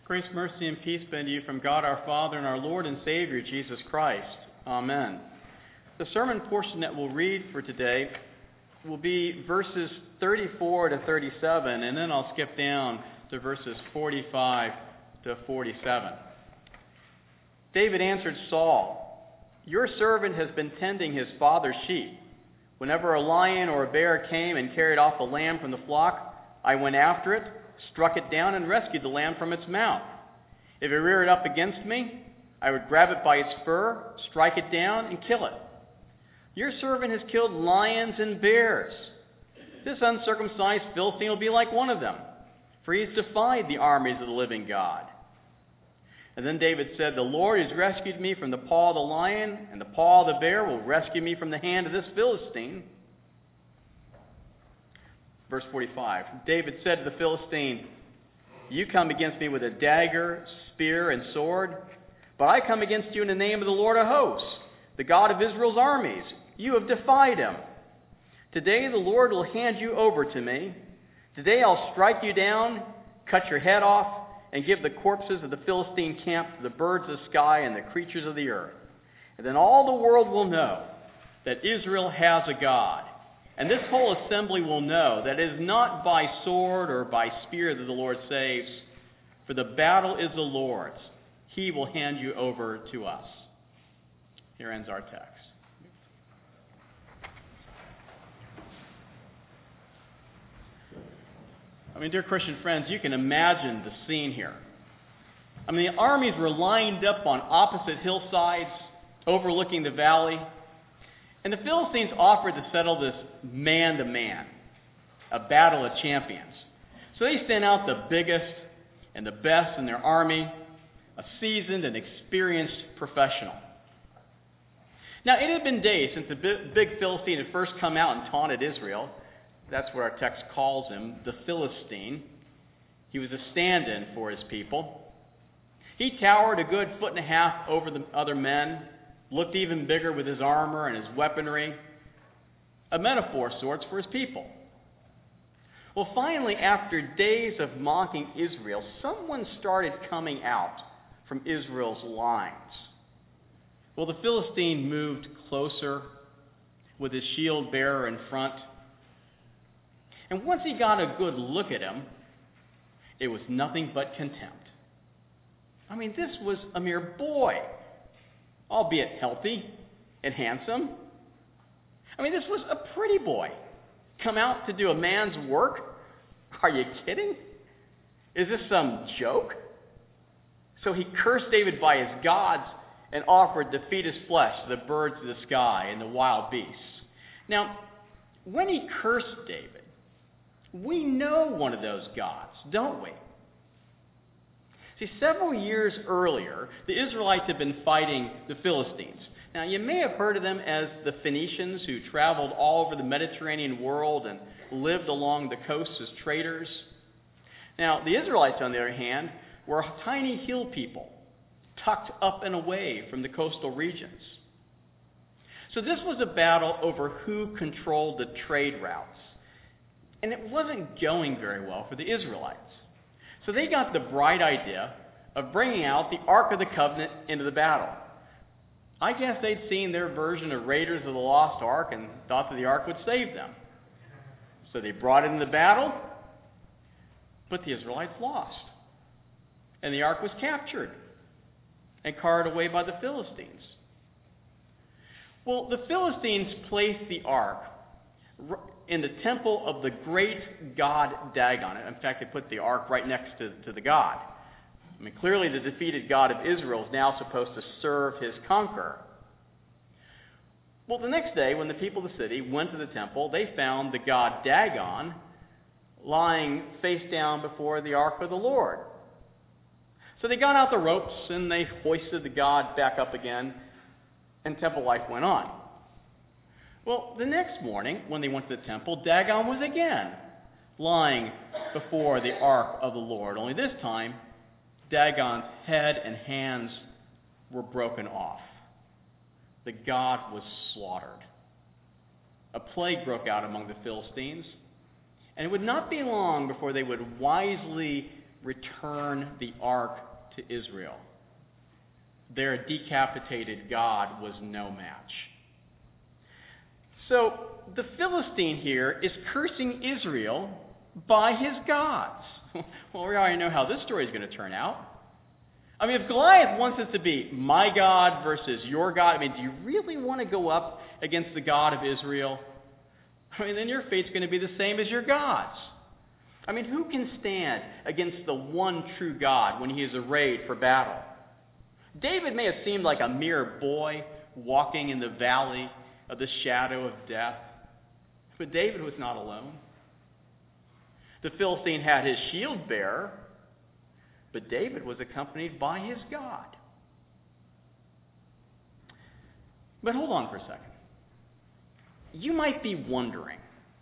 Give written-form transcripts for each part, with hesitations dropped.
Grace, mercy, and peace be unto you from God our Father and our Lord and Savior, Jesus Christ. Amen. The sermon portion that we'll read for today will be verses 34 to 37, and then I'll skip down to verses 45 to 47. David answered Saul, "Your servant has been tending his father's sheep. Whenever a lion or a bear came and carried off a lamb from the flock, I went after it, struck it down, and rescued the lamb from its mouth. If it reared up against me, I would grab it by its fur, strike it down, and kill it. Your servant has killed lions and bears. This uncircumcised Philistine will be like one of them, for he has defied the armies of the living God." And then David said, "The Lord has rescued me from the paw of the lion, and the paw of the bear will rescue me from the hand of this Philistine." Verse 45, David said to the Philistine, "You come against me with a dagger, spear, and sword, but I come against you in the name of the Lord of hosts, the God of Israel's armies. You have defied him. Today the Lord will hand you over to me. Today I'll strike you down, cut your head off, and give the corpses of the Philistine camp to the birds of the sky and the creatures of the earth. And then all the world will know that Israel has a God. And this whole assembly will know that it is not by sword or by spear that the Lord saves, for the battle is the Lord's. He will hand you over to us." Here ends our text. Dear Christian friends, you can imagine the scene here. The armies were lined up on opposite hillsides, overlooking the valley, and the Philistines offered to settle this man-to-man, a battle of champions. So they sent out the biggest and the best in their army, a seasoned and experienced professional. Now, it had been days since the big Philistine had first come out and taunted Israel. That's what our text calls him, the Philistine. He was a stand-in for his people. He towered a good 1.5 feet over the other men, looked even bigger with his armor and his weaponry, a metaphor of sorts for his people. Well, finally, after days of mocking Israel, someone started coming out from Israel's lines. Well, the Philistine moved closer with his shield bearer in front. And once he got a good look at him, it was nothing but contempt. This was a mere boy, albeit healthy and handsome. This was a pretty boy, come out to do a man's work? Are you kidding? Is this some joke? So he cursed David by his gods and offered to feed his flesh to the birds of the sky and the wild beasts. Now, when he cursed David, we know one of those gods, don't we? See, several years earlier, the Israelites had been fighting the Philistines. Now, you may have heard of them as the Phoenicians, who traveled all over the Mediterranean world and lived along the coasts as traders. Now, the Israelites, on the other hand, were a tiny hill people, tucked up and away from the coastal regions. So this was a battle over who controlled the trade routes. And it wasn't going very well for the Israelites. So they got the bright idea of bringing out the Ark of the Covenant into the battle. I guess they'd seen their version of Raiders of the Lost Ark and thought that the Ark would save them. So they brought it into the battle, but the Israelites lost. And the Ark was captured and carried away by the Philistines. Well, the Philistines placed the Ark in the temple of the great god Dagon. In fact, they put the ark right next to the god. Clearly the defeated God of Israel is now supposed to serve his conqueror. Well, the next day, when the people of the city went to the temple, they found the god Dagon lying face down before the ark of the Lord. So they got out the ropes and they hoisted the god back up again, and temple life went on. Well, the next morning, when they went to the temple, Dagon was again lying before the ark of the Lord. Only this time, Dagon's head and hands were broken off. The god was slaughtered. A plague broke out among the Philistines, and it would not be long before they would wisely return the ark to Israel. Their decapitated god was no match. So the Philistine here is cursing Israel by his gods. Well, we already know how this story is going to turn out. I mean, if Goliath wants it to be my God versus your God, I mean, do you really want to go up against the God of Israel? I mean, then your fate's going to be the same as your gods. I mean, who can stand against the one true God when he is arrayed for battle? David may have seemed like a mere boy walking in the valley of the shadow of death, but David was not alone. The Philistine had his shield bearer, but David was accompanied by his God. But hold on for a second. You might be wondering,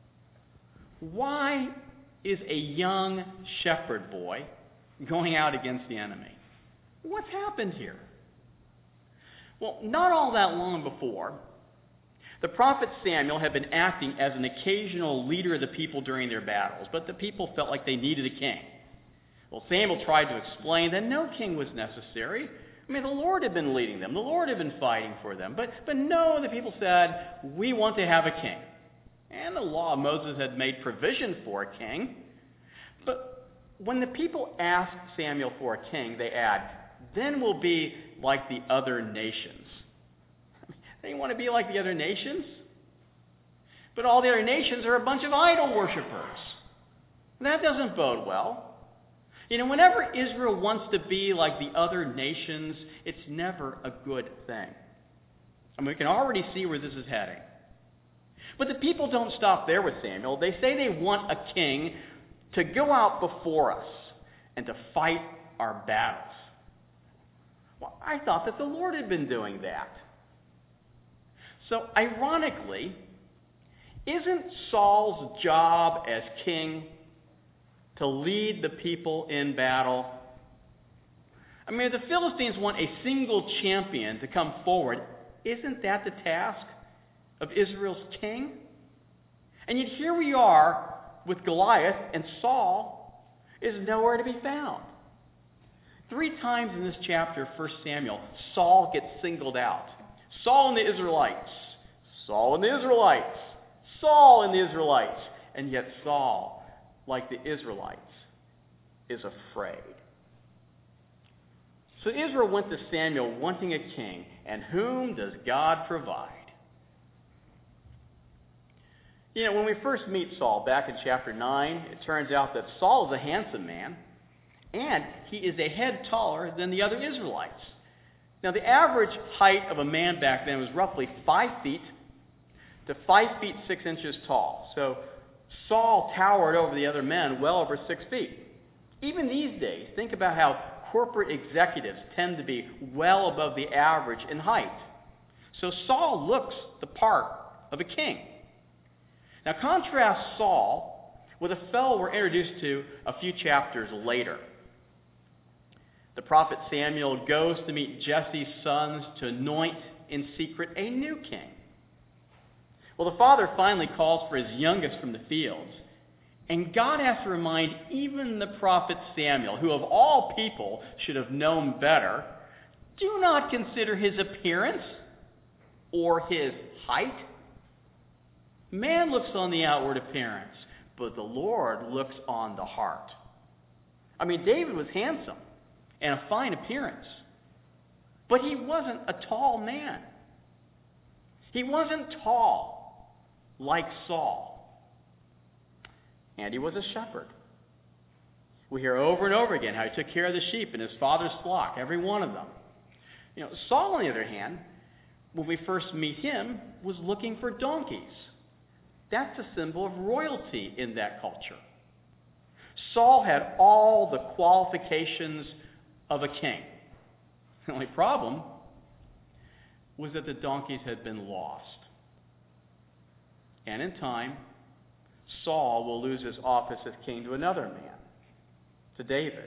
why is a young shepherd boy going out against the enemy? What's happened here? Well, not all that long before, the prophet Samuel had been acting as an occasional leader of the people during their battles, but the people felt like they needed a king. Well, Samuel tried to explain that no king was necessary. I mean, the Lord had been leading them. The Lord had been fighting for them. But no, the people said, we want to have a king. And the law of Moses had made provision for a king. But when the people asked Samuel for a king, they add, then we'll be like the other nations. They want to be like the other nations. But all the other nations are a bunch of idol worshippers. That doesn't bode well. You know, whenever Israel wants to be like the other nations, it's never a good thing. I mean, we can already see where this is heading. But the people don't stop there with Samuel. They say they want a king to go out before us and to fight our battles. Well, I thought that the Lord had been doing that. So, ironically, isn't Saul's job as king to lead the people in battle? I mean, if the Philistines want a single champion to come forward, isn't that the task of Israel's king? And yet here we are with Goliath, and Saul is nowhere to be found. 3 times in this chapter, 1 Samuel, Saul gets singled out. Saul and the Israelites. Saul and the Israelites. Saul and the Israelites. And yet Saul, like the Israelites, is afraid. So Israel went to Samuel wanting a king, and whom does God provide? You know, when we first meet Saul back in chapter 9, it turns out that Saul is a handsome man, and he is a head taller than the other Israelites. Now, the average height of a man back then was roughly 5 feet to 5 feet 6 inches tall. So Saul towered over the other men well over 6 feet. Even these days, think about how corporate executives tend to be well above the average in height. So Saul looks the part of a king. Now contrast Saul with a fellow we're introduced to a few chapters later. The prophet Samuel goes to meet Jesse's sons to anoint in secret a new king. Well, the father finally calls for his youngest from the fields. And God has to remind even the prophet Samuel, who of all people should have known better, do not consider his appearance or his height. Man looks on the outward appearance, but the Lord looks on the heart. I mean, David was handsome and a fine appearance, but he wasn't a tall man. He wasn't tall like Saul. And he was a shepherd. We hear over and over again how he took care of the sheep in his father's flock, every one of them. You know, Saul, on the other hand, when we first meet him, was looking for donkeys. That's a symbol of royalty in that culture. Saul had all the qualifications of a king. The only problem was that the donkeys had been lost. And in time, Saul will lose his office as king to another man, to David.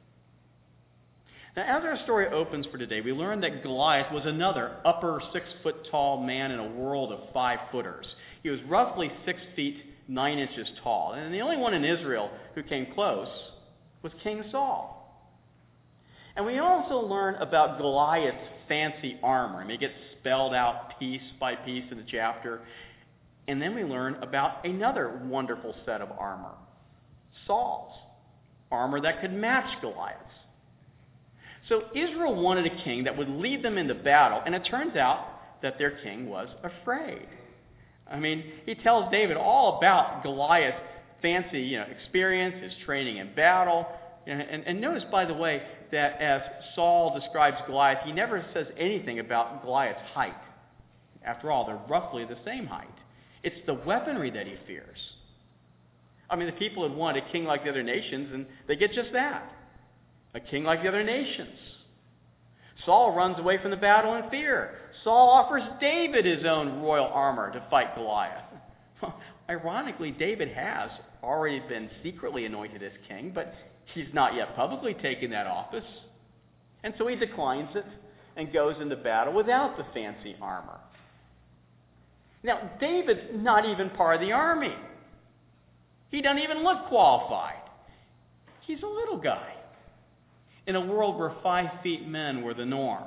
Now, as our story opens for today, we learn that Goliath was another upper 6-foot-tall man in a world of 5-footers. He was roughly 6 feet 9 inches tall, and the only one in Israel who came close was King Saul. And we also learn about Goliath's fancy armor. I mean, it gets spelled out piece by piece in the chapter. And then we learn about another wonderful set of armor, Saul's armor that could match Goliath's. So Israel wanted a king that would lead them into battle, and it turns out that their king was afraid. I mean, he tells David all about Goliath's fancy, experience, his training in battle. And notice, by the way, that as Saul describes Goliath, he never says anything about Goliath's height. After all, they're roughly the same height. It's the weaponry that he fears. I mean, the people had wanted a king like the other nations, and they get just that. A king like the other nations. Saul runs away from the battle in fear. Saul offers David his own royal armor to fight Goliath. Well, ironically, David has already been secretly anointed as king, but he's not yet publicly taken that office. And so he declines it and goes into battle without the fancy armor. Now, David's not even part of the army. He doesn't even look qualified. He's a little guy in a world where 5 feet men were the norm.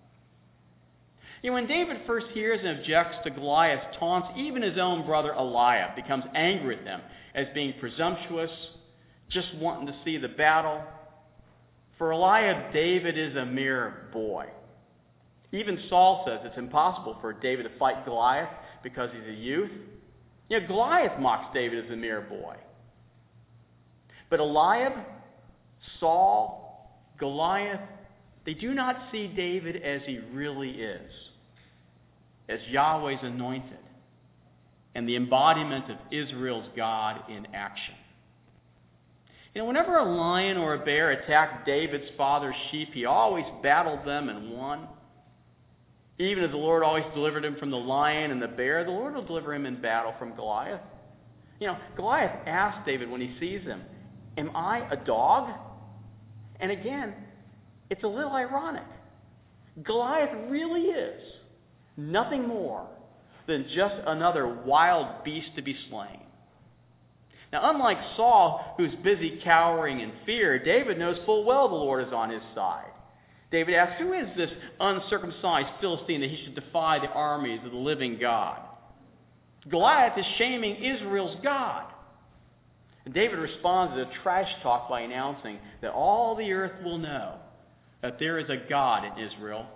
When David first hears and objects to Goliath's taunts, even his own brother Eliab becomes angry at them as being presumptuous, just wanting to see the battle. For Eliab, David is a mere boy. Even Saul says it's impossible for David to fight Goliath because he's a youth. Goliath mocks David as a mere boy. But Eliab, Saul, Goliath, they do not see David as he really is, as Yahweh's anointed and the embodiment of Israel's God in action. Whenever a lion or a bear attacked David's father's sheep, he always battled them and won. Even as the Lord always delivered him from the lion and the bear, the Lord will deliver him in battle from Goliath. Goliath asks David when he sees him, "Am I a dog?" And again, it's a little ironic. Goliath really is nothing more than just another wild beast to be slain. Now, unlike Saul, who's busy cowering in fear, David knows full well the Lord is on his side. David asks, who is this uncircumcised Philistine that he should defy the armies of the living God? Goliath is shaming Israel's God. And David responds to the trash talk by announcing that all the earth will know that there is a God in Israel.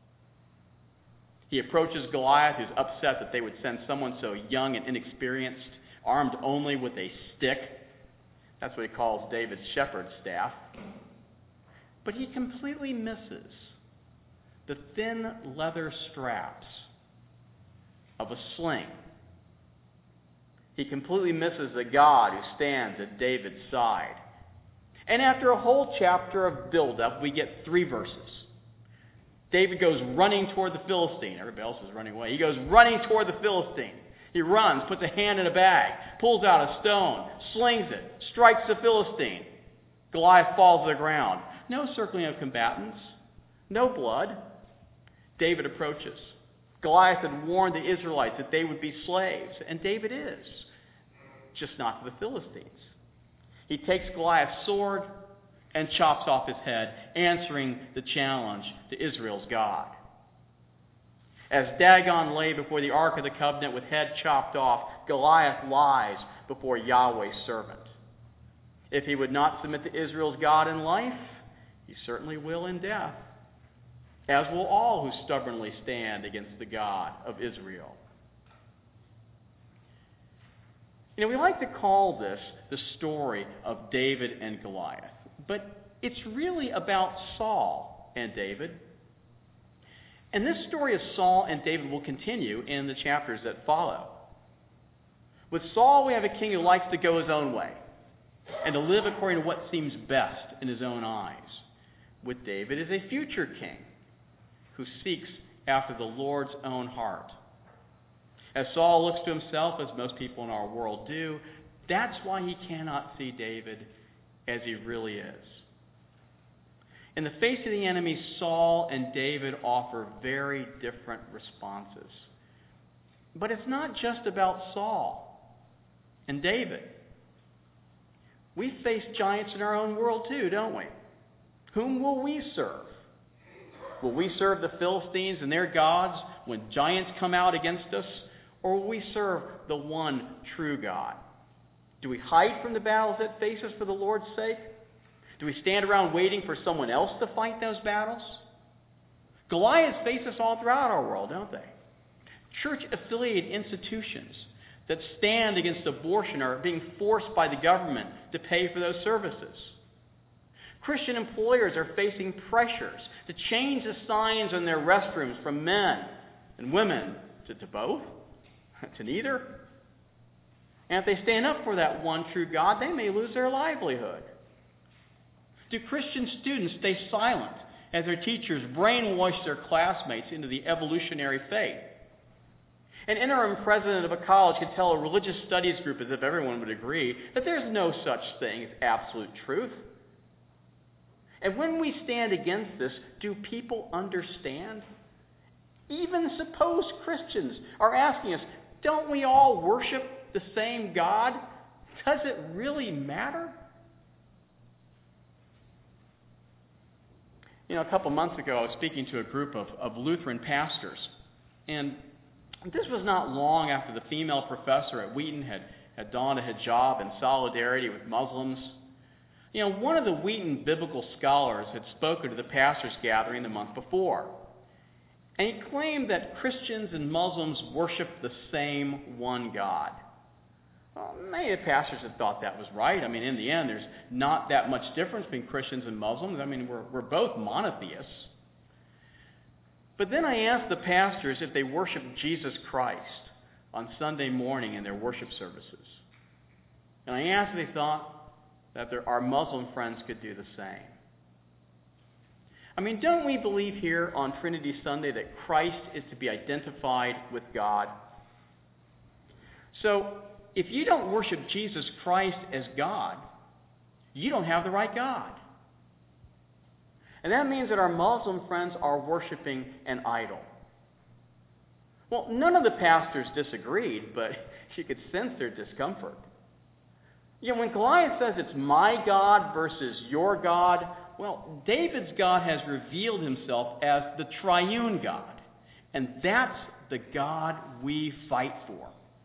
He approaches Goliath, who's upset that they would send someone so young and inexperienced, armed only with a stick. That's what he calls David's shepherd's staff. But he completely misses the thin leather straps of a sling. He completely misses the God who stands at David's side. And after a whole chapter of build-up, we get 3 verses. David goes running toward the Philistine. Everybody else is running away. He goes running toward the Philistine. He runs, puts a hand in a bag, pulls out a stone, slings it, strikes the Philistine. Goliath falls to the ground. No circling of combatants. No blood. David approaches. Goliath had warned the Israelites that they would be slaves, and David is, just not to the Philistines. He takes Goliath's sword and chops off his head, answering the challenge to Israel's God. As Dagon lay before the Ark of the Covenant with head chopped off, Goliath lies before Yahweh's servant. If he would not submit to Israel's God in life, he certainly will in death, as will all who stubbornly stand against the God of Israel. We like to call this the story of David and Goliath, but it's really about Saul and David. And this story of Saul and David will continue in the chapters that follow. With Saul, we have a king who likes to go his own way and to live according to what seems best in his own eyes. With David is a future king who seeks after the Lord's own heart. As Saul looks to himself, as most people in our world do, that's why he cannot see David as he really is. In the face of the enemy, Saul and David offer very different responses. But it's not just about Saul and David. We face giants in our own world too, don't we? Whom will we serve? Will we serve the Philistines and their gods when giants come out against us? Or will we serve the one true God? Do we hide from the battles that face us for the Lord's sake? Do we stand around waiting for someone else to fight those battles? Goliaths face us all throughout our world, don't they? Church-affiliated institutions that stand against abortion are being forced by the government to pay for those services. Christian employers are facing pressures to change the signs on their restrooms from men and women to both, to neither. And if they stand up for that one true God, they may lose their livelihood. Do Christian students stay silent as their teachers brainwash their classmates into the evolutionary faith? An interim president of a college could tell a religious studies group, as if everyone would agree, that there's no such thing as absolute truth. And when we stand against this, do people understand? Even supposed Christians are asking us, don't we all worship the same God? Does it really matter? A couple months ago, I was speaking to a group of Lutheran pastors. And this was not long after the female professor at Wheaton had donned a hijab in solidarity with Muslims. One of the Wheaton biblical scholars had spoken to the pastors' gathering the month before. And he claimed that Christians and Muslims worship the same one God. Well, many of the pastors had thought that was right. In the end, there's not that much difference between Christians and Muslims. We're both monotheists. But then I asked the pastors if they worship Jesus Christ on Sunday morning in their worship services. And I asked if they thought that our Muslim friends could do the same. Don't we believe here on Trinity Sunday that Christ is to be identified with God? So, if you don't worship Jesus Christ as God, you don't have the right God. And that means that our Muslim friends are worshiping an idol. Well, none of the pastors disagreed, but you could sense their discomfort. When Goliath says it's my God versus your God, well, David's God has revealed himself as the triune God. And that's the God we fight for.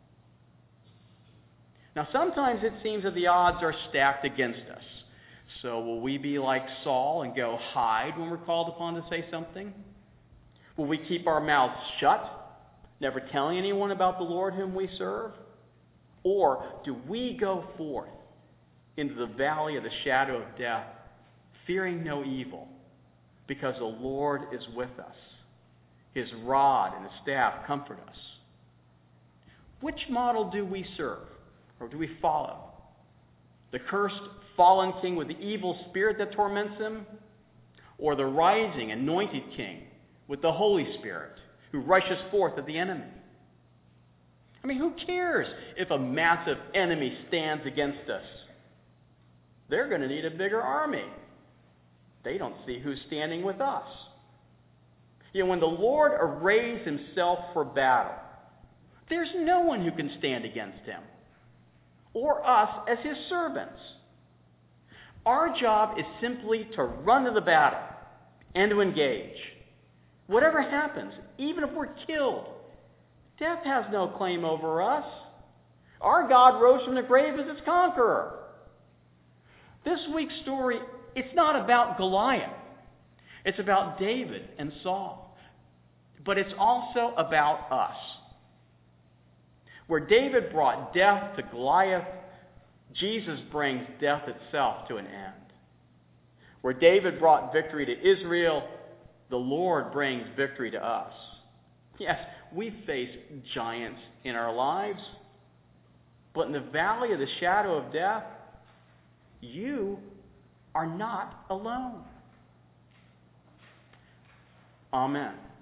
Now, sometimes it seems that the odds are stacked against us. So will we be like Saul and go hide when we're called upon to say something? Will we keep our mouths shut, never telling anyone about the Lord whom we serve? Or do we go forth into the valley of the shadow of death, fearing no evil, because the Lord is with us? His rod and his staff comfort us. Which model do we serve, or do we follow? The cursed, fallen king with the evil spirit that torments him? Or the rising, anointed king with the Holy Spirit who rushes forth at the enemy? Who cares if a massive enemy stands against us? They're going to need a bigger army. They don't see who's standing with us. When the Lord arrays himself for battle, there's no one who can stand against him, or us as his servants. Our job is simply to run to the battle and to engage. Whatever happens, even if we're killed, death has no claim over us. Our God rose from the grave as its conqueror. This week's story, it's not about Goliath. It's about David and Saul. But it's also about us. Where David brought death to Goliath, Jesus brings death itself to an end. Where David brought victory to Israel, the Lord brings victory to us. Yes, we face giants in our lives, but in the valley of the shadow of death, you are not alone. Amen.